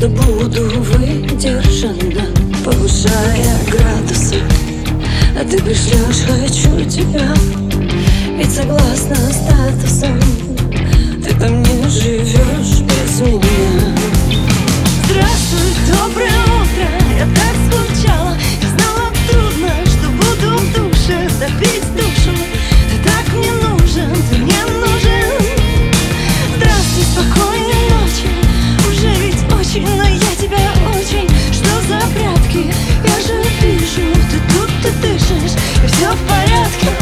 что буду выдержана, повышая градусы. А ты пришлешь «хочу тебя», ведь согласно статусам ты там не живешь без меня. Здравствуй, доброе утро, я так скучала. Я знала, трудно, что буду в душе топить душу. Ты так мне нужен, ты мне нужен. Здравствуй, спокойной ночи, уже ведь очень, но я тебя очень. Что за прятки, я же вижу, ты тут, ты дышишь, и все в порядке.